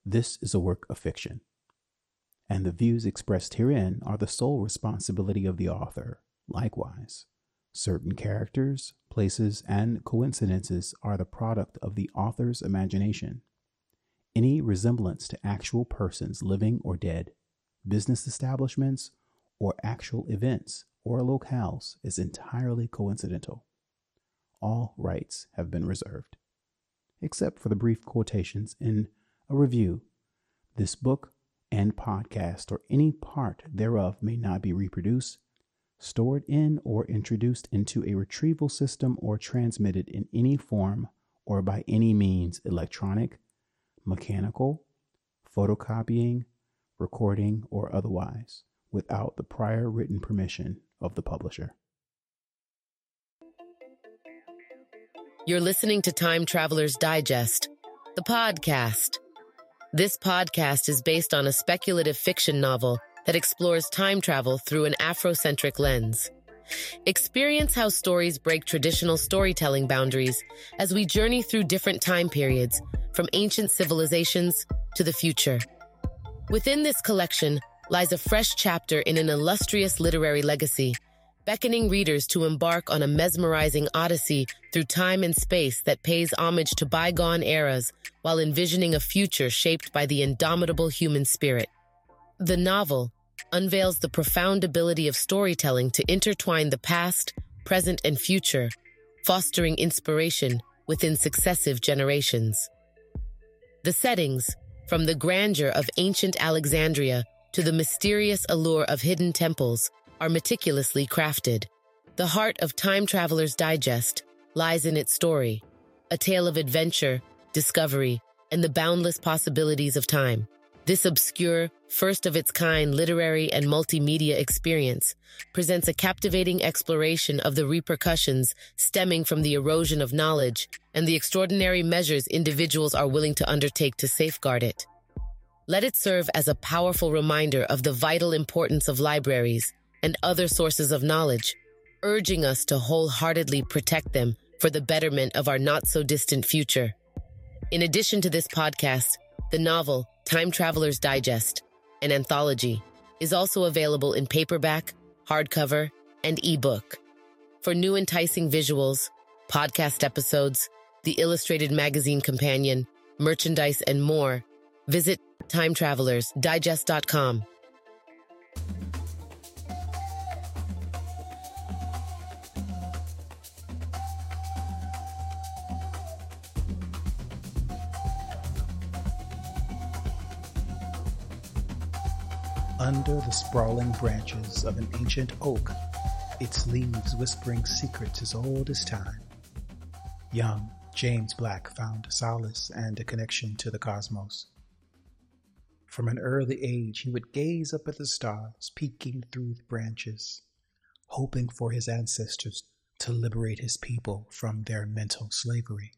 This is a work of fiction, and the views expressed herein are the sole responsibility of the author. Likewise, certain characters, places, and coincidences are the product of the author's imagination. Any resemblance to actual persons, living or dead, business establishments, or actual events or locales is entirely coincidental. All rights have been reserved, except for the brief quotations in a review. This book and podcast or any part thereof may not be reproduced, stored in, or introduced into a retrieval system or transmitted in any form or by any means, electronic, mechanical, photocopying, recording, or otherwise, without the prior written permission of the publisher. You're listening to Time Traveler's Digest, the podcast. This podcast is based on a speculative fiction novel that explores time travel through an Afrocentric lens. Experience how stories break traditional storytelling boundaries as we journey through different time periods, from ancient civilizations to the future. Within this collection lies a fresh chapter in an illustrious literary legacy, beckoning readers to embark on a mesmerizing odyssey through time and space that pays homage to bygone eras while envisioning a future shaped by the indomitable human spirit. The novel unveils the profound ability of storytelling to intertwine the past, present, and future, fostering inspiration within successive generations. The settings, from the grandeur of ancient Alexandria to the mysterious allure of hidden temples, are meticulously crafted. The heart of Time Traveler's Digest lies in its story, a tale of adventure, discovery, and the boundless possibilities of time. This obscure, first-of-its-kind literary and multimedia experience presents a captivating exploration of the repercussions stemming from the erosion of knowledge and the extraordinary measures individuals are willing to undertake to safeguard it. Let it serve as a powerful reminder of the vital importance of libraries and other sources of knowledge, urging us to wholeheartedly protect them for the betterment of our not-so-distant future. In addition to this podcast, the novel Time Traveler's Digest, an anthology, is also available in paperback, hardcover, and ebook. For new enticing visuals, podcast episodes, the illustrated magazine companion, merchandise, and more, visit timetravelersdigest.com. Under the sprawling branches of an ancient oak, its leaves whispering secrets as old as time, young James Black found solace and a connection to the cosmos. From an early age, he would gaze up at the stars peeking through the branches, hoping for his ancestors to liberate his people from their mental slavery.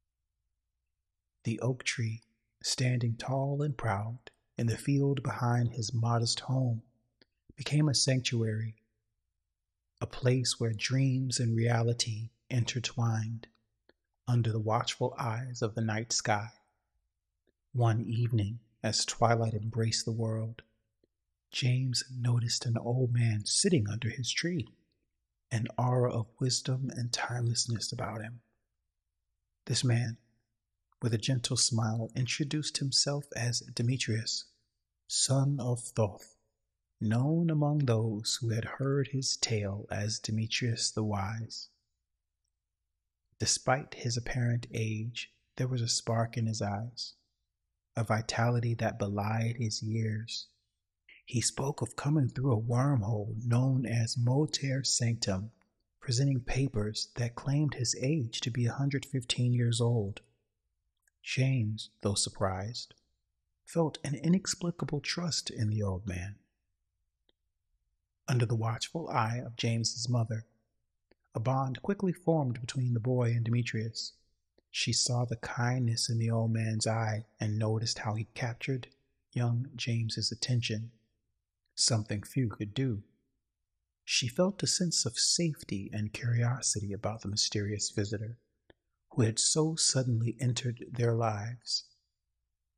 The oak tree, standing tall and proud in the field behind his modest home, became a sanctuary, a place where dreams and reality intertwined under the watchful eyes of the night sky. One evening, as twilight embraced the world, James noticed an old man sitting under his tree, an aura of wisdom and timelessness about him. This man, with a gentle smile, introduced himself as Demetrius, son of Thoth, known among those who had heard his tale as Demetrius the Wise. Despite his apparent age, there was a spark in his eyes, a vitality that belied his years. He spoke of coming through a wormhole known as Mater Sanctum, presenting papers that claimed his age to be 115 years old. James, though surprised, felt an inexplicable trust in the old man. Under the watchful eye of James's mother, a bond quickly formed between the boy and Demetrius. She saw the kindness in the old man's eye and noticed how he captured young James's attention, something few could do. She felt a sense of safety and curiosity about the mysterious visitor who had so suddenly entered their lives.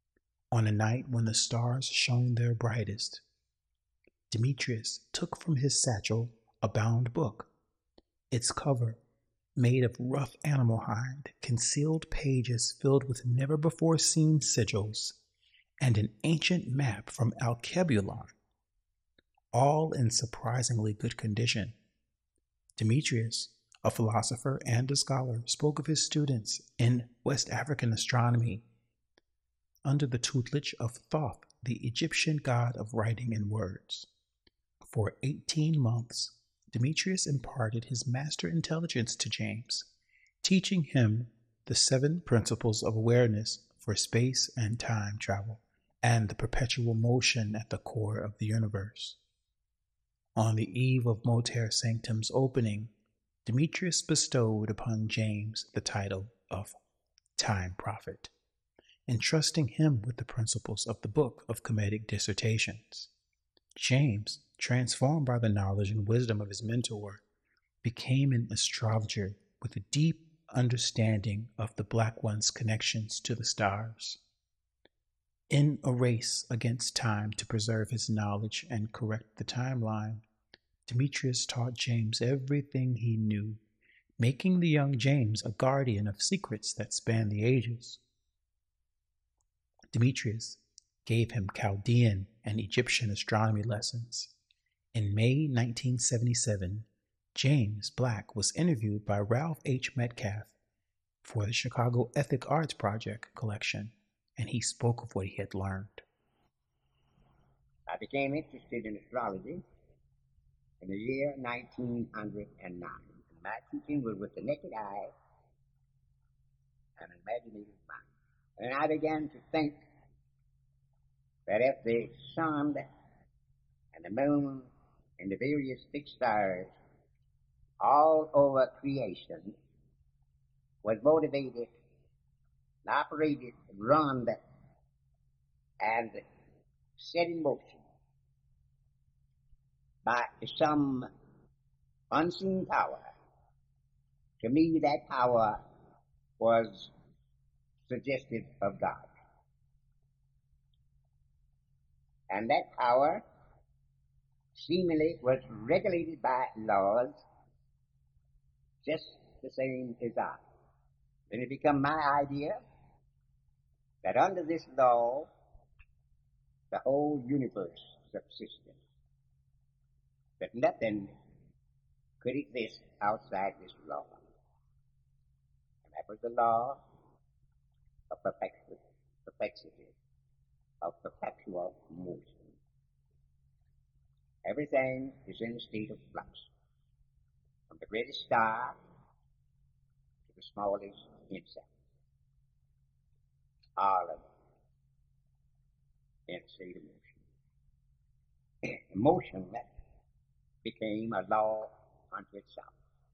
On a night when the stars shone their brightest, Demetrius took from his satchel a bound book. Its cover, made of rough animal hide, concealed pages filled with never-before-seen sigils, and an ancient map from Alkebulan, all in surprisingly good condition. Demetrius, a philosopher and a scholar, spoke of his students in West African astronomy under the tutelage of Thoth, the Egyptian god of writing and words. For 18 months, Demetrius imparted his master intelligence to James, teaching him the 7 principles of awareness for space and time travel and the perpetual motion at the core of the universe. On the eve of Mater Sanctum's opening, Demetrius bestowed upon James the title of Time Prophet, entrusting him with the principles of the Book of Comedic Dissertations. James, transformed by the knowledge and wisdom of his mentor, became an astrologer with a deep understanding of the Black One's connections to the stars. In a race against time to preserve his knowledge and correct the timeline, Demetrius taught James everything he knew, making the young James a guardian of secrets that span the ages. Demetrius gave him Chaldean and Egyptian astronomy lessons. In May 1977, James Black was interviewed by Ralph H. Metcalf for the Chicago Ethic Arts Project collection, and he spoke of what he had learned. I became interested in astrology in the year 1909. My teaching was with the naked eye and an imaginative mind. And I began to think that if the sun and the moon and the various fixed stars all over creation was motivated, operated, run, and set in motion by some unseen power, to me that power was suggestive of God. And that power seemingly was regulated by laws just the same as I. Then it became my idea that under this law, the whole universe subsisted, that nothing could exist outside this law. And that was the law of perplexity, of perpetual motion. Everything is in a state of flux, from the greatest star to the smallest insect. All of it in a state of motion. Motion that became a law unto itself.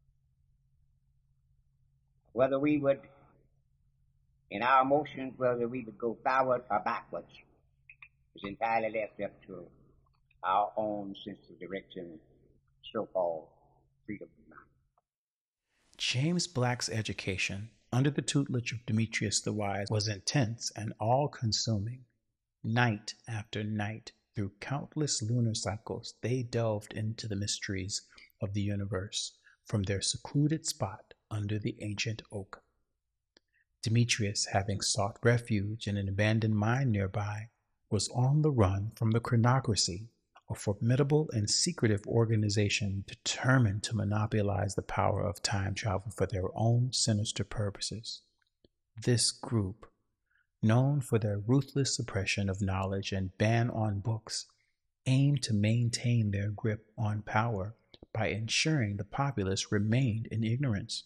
Whether we would, in our motion, whether we would go forward or backwards, is entirely left up to our own sense of direction, so-called freedom of mind. James Black's education, under the tutelage of Demetrius the Wise, was intense and all-consuming. Night after night, through countless lunar cycles, they delved into the mysteries of the universe from their secluded spot under the ancient oak. Demetrius, having sought refuge in an abandoned mine nearby, was on the run from the chronocracy, a formidable and secretive organization determined to monopolize the power of time travel for their own sinister purposes. This group, known for their ruthless suppression of knowledge and ban on books, aimed to maintain their grip on power by ensuring the populace remained in ignorance.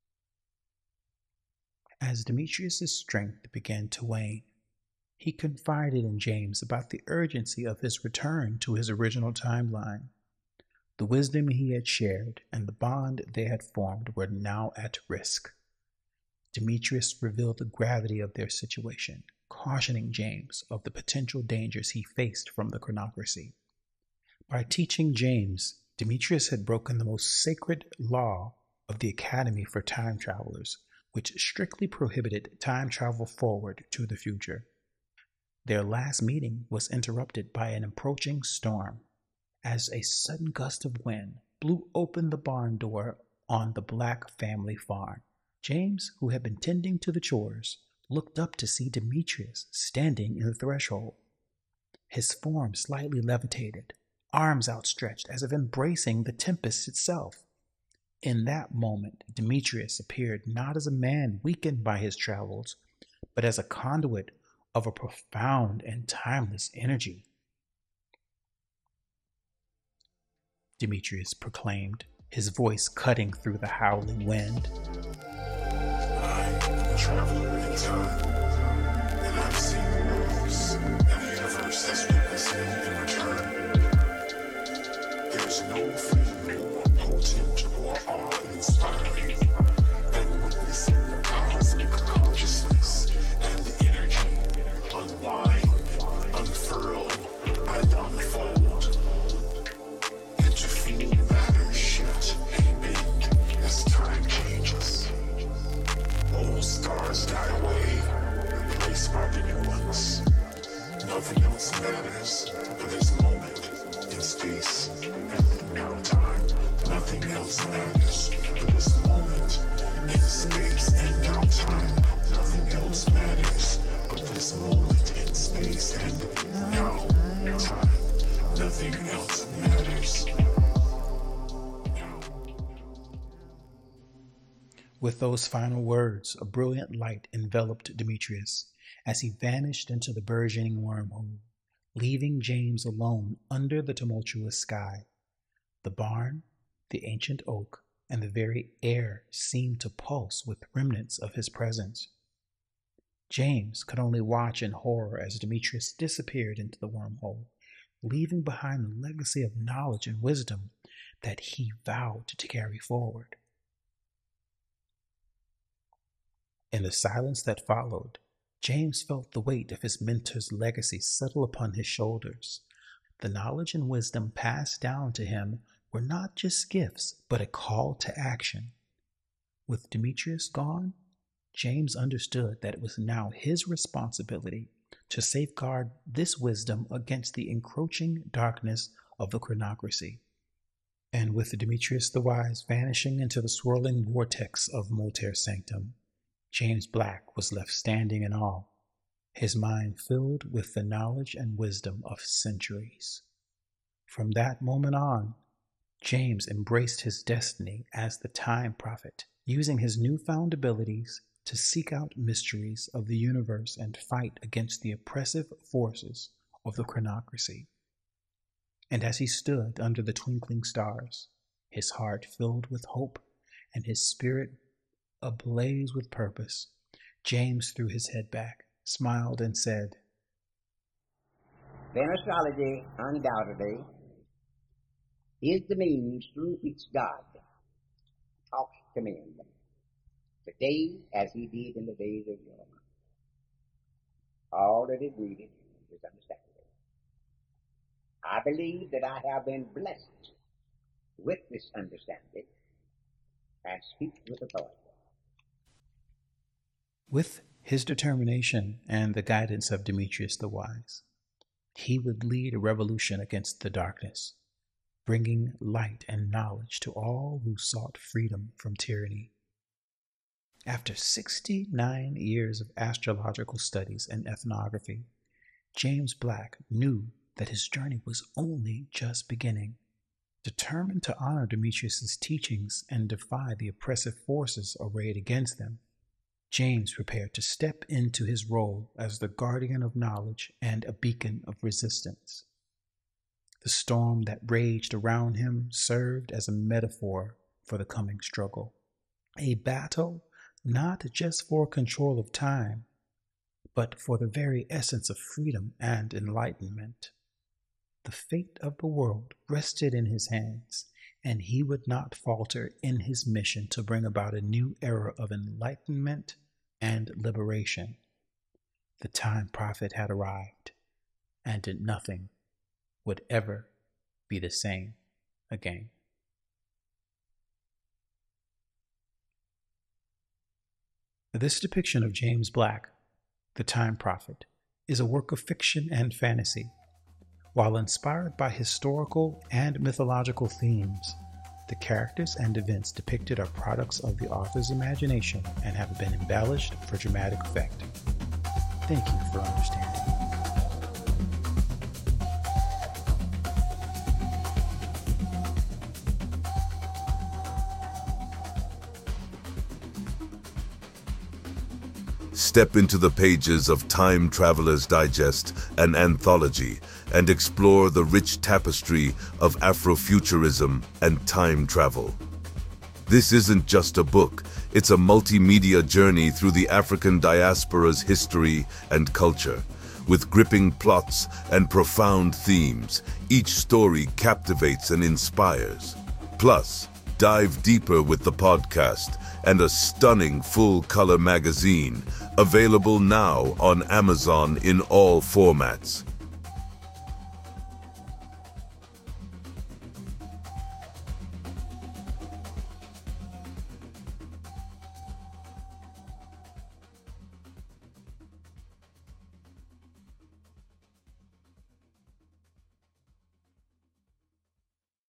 As Demetrius' strength began to wane, he confided in James about the urgency of his return to his original timeline. The wisdom he had shared and the bond they had formed were now at risk. Demetrius revealed the gravity of their situation, cautioning James of the potential dangers he faced from the chronocracy. By teaching James, Demetrius had broken the most sacred law of the Academy for Time Travelers, which strictly prohibited time travel forward to the future. Their last meeting was interrupted by an approaching storm, as a sudden gust of wind blew open the barn door on the Black family farm. James, who had been tending to the chores, looked up to see Demetrius standing in the threshold. His form slightly levitated, arms outstretched as if embracing the tempest itself. In that moment, Demetrius appeared not as a man weakened by his travels, but as a conduit of a profound and timeless energy. Demetrius proclaimed, his voice cutting through the howling wind. I am a traveler in time, and I've seen the worlds, and the universe has witnessed me in return. There's no feeling more potent or awe-inspiring than witnessing the cosmic consciousness and the energy unwind, unfurl, and unfold, and to feel matter shift and bend as time changes. Old stars die away, replaced by the new ones. Nothing else matters but this moment in space and now time. Nothing else matters but this moment in space and now time. Nothing else matters but this moment in space and now time. Nothing else matters. With those final words, a brilliant light enveloped Demetrius as he vanished into the burgeoning wormhole, leaving James alone under the tumultuous sky. The barn, the ancient oak, and the very air seemed to pulse with remnants of his presence. James could only watch in horror as Demetrius disappeared into the wormhole, leaving behind the legacy of knowledge and wisdom that he vowed to carry forward. In the silence that followed, James felt the weight of his mentor's legacy settle upon his shoulders. The knowledge and wisdom passed down to him were not just gifts, but a call to action. With Demetrius gone, James understood that it was now his responsibility to safeguard this wisdom against the encroaching darkness of the chronocracy. And with Demetrius the Wise vanishing into the swirling vortex of Molter Sanctum, James Black was left standing in awe, his mind filled with the knowledge and wisdom of centuries. From that moment on, James embraced his destiny as the Time Prophet, using his newfound abilities to seek out mysteries of the universe and fight against the oppressive forces of the chronocracy. And as he stood under the twinkling stars, his heart filled with hope and his spirit ablaze with purpose, James threw his head back, smiled, and said, Then astrology, undoubtedly, is the means through which God talks to men, today as he did in the days of yore. All that is needed is understanding. I believe that I have been blessed with this understanding and speak with authority. With his determination and the guidance of Demetrius the Wise, he would lead a revolution against the darkness, bringing light and knowledge to all who sought freedom from tyranny. After 69 years of astrological studies and ethnography, James Black knew that his journey was only just beginning. Determined to honor Demetrius's teachings and defy the oppressive forces arrayed against them, James prepared to step into his role as the guardian of knowledge and a beacon of resistance. The storm that raged around him served as a metaphor for the coming struggle, a battle not just for control of time, but for the very essence of freedom and enlightenment. The fate of the world rested in his hands, and he would not falter in his mission to bring about a new era of enlightenment and liberation. The Time Prophet had arrived, and nothing would ever be the same again. This depiction of James Black, the Time Prophet, is a work of fiction and fantasy. While inspired by historical and mythological themes, the characters and events depicted are products of the author's imagination and have been embellished for dramatic effect. Thank you for understanding. Step into the pages of Time Traveler's Digest, an anthology, and explore the rich tapestry of Afrofuturism and time travel. This isn't just a book, it's a multimedia journey through the African diaspora's history and culture. With gripping plots and profound themes, each story captivates and inspires. Plus, dive deeper with the podcast and a stunning full-color magazine, available now on Amazon in all formats.